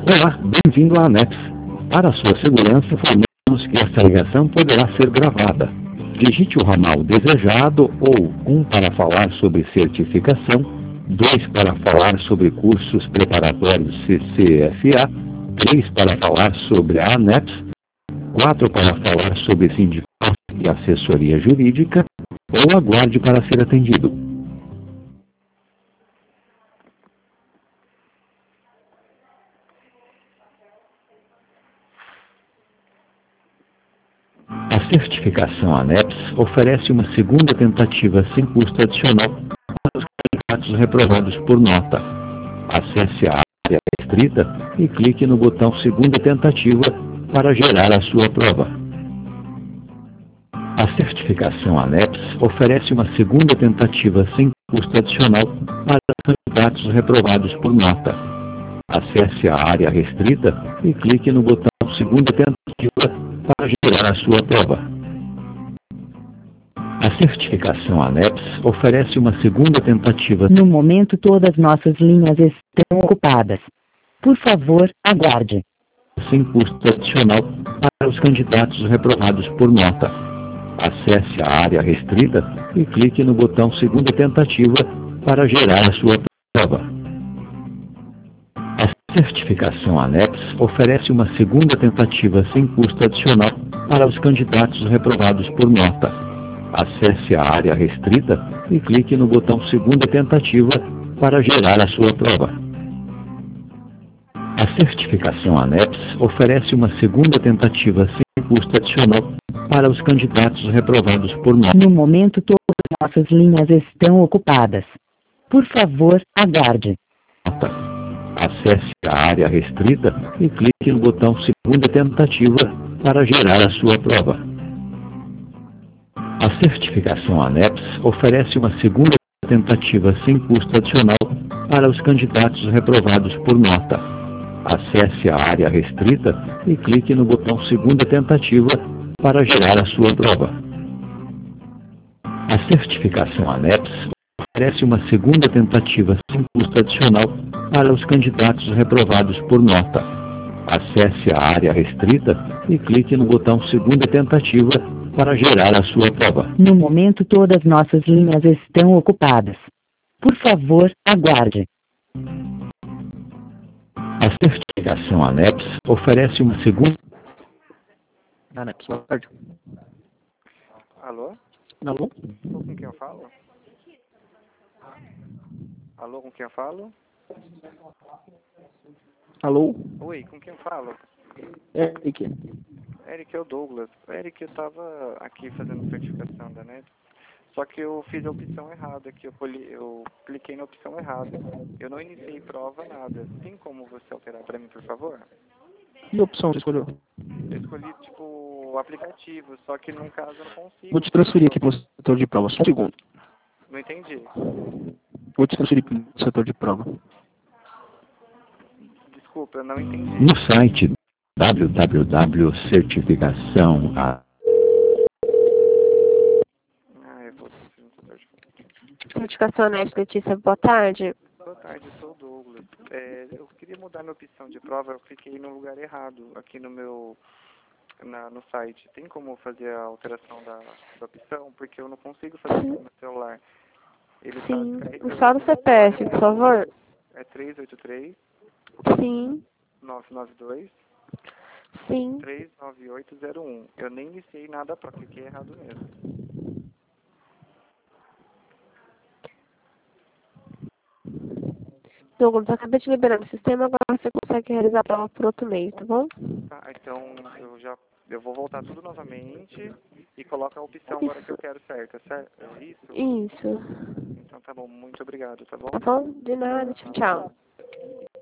Olá, bem-vindo à ANEPS. Para sua segurança, informamos que esta ligação poderá ser gravada. Digite o ramal desejado ou 1 para falar sobre certificação, 2 para falar sobre cursos preparatórios CCFA, 3 para falar sobre a ANEPS, 4 para falar sobre sindicato e assessoria jurídica, ou aguarde para ser atendido. A certificação ANEPS oferece uma segunda tentativa sem custo adicional para os candidatos reprovados por nota. Acesse a área restrita e clique no botão segunda tentativa para gerar a sua prova. A certificação ANEPS oferece uma segunda tentativa sem custo adicional para os candidatos reprovados por nota. Acesse a área restrita e clique no botão segunda tentativa para gerar a sua prova. A certificação ANEPS oferece uma segunda tentativa. No momento, todas nossas linhas estão ocupadas. Por favor, aguarde. Sem custo adicional para os candidatos reprovados por nota. Acesse a área restrita e clique no botão segunda tentativa para gerar a sua prova. A certificação ANEPS oferece uma segunda tentativa sem custo adicional para os candidatos reprovados por nota. Acesse a área restrita e clique no botão segunda tentativa para gerar a sua prova. A certificação ANEPS oferece uma segunda tentativa sem custo adicional para os candidatos reprovados por nota. No momento, todas nossas linhas estão ocupadas. Por favor, aguarde. Acesse a área restrita e clique no botão segunda tentativa para gerar a sua prova. A certificação ANEPS oferece uma segunda tentativa sem custo adicional para os candidatos reprovados por nota. Acesse a área restrita e clique no botão segunda tentativa para gerar a sua prova. A certificação ANEPS oferece uma segunda tentativa sem custo adicional para os candidatos reprovados por nota. Acesse a área restrita e clique no botão segunda tentativa para gerar a sua prova. No momento, todas nossas linhas estão ocupadas. Por favor, aguarde. A certificação ANEPS oferece uma segunda... ANEPS, boa tarde. Alô? Alô? Com quem eu falo? Alô, com quem eu falo? Alô? Oi, com quem eu falo? Eric. Eric, é o Douglas. Eric, eu tava aqui fazendo certificação da NET, só que eu fiz a opção errada, que eu cliquei na opção errada. Eu não iniciei prova, nada. Tem como você alterar para mim, por favor? Que opção você escolheu? Eu escolhi, tipo, o aplicativo, só que num caso eu não consigo. Vou te transferir aqui para o setor de prova, só um segundo. Não entendi. Vou te transferir para o setor de prova. Desculpa, eu não entendi. No site www.certificação. Eu vou... Certificação NET, Letícia, boa tarde. Boa tarde, eu sou o Douglas. Eu queria mudar minha opção de prova, eu cliquei no lugar errado aqui no meu no site. Tem como fazer a alteração da opção? Porque eu não consigo fazer isso no meu celular. Ele Sim, tá só no CPF, por favor. É 383 Sim, 992 sim. 39801. Eu nem iniciei nada para cliquei errado mesmo. Douglas, acabei de liberar o sistema, agora você consegue realizar a prova por outro meio, tá bom? Tá, então eu vou voltar tudo novamente e coloco a opção agora que eu quero certo, certo? É isso? Isso. Então tá bom, muito obrigado, tá bom? Tá bom? De nada, tchau, tchau.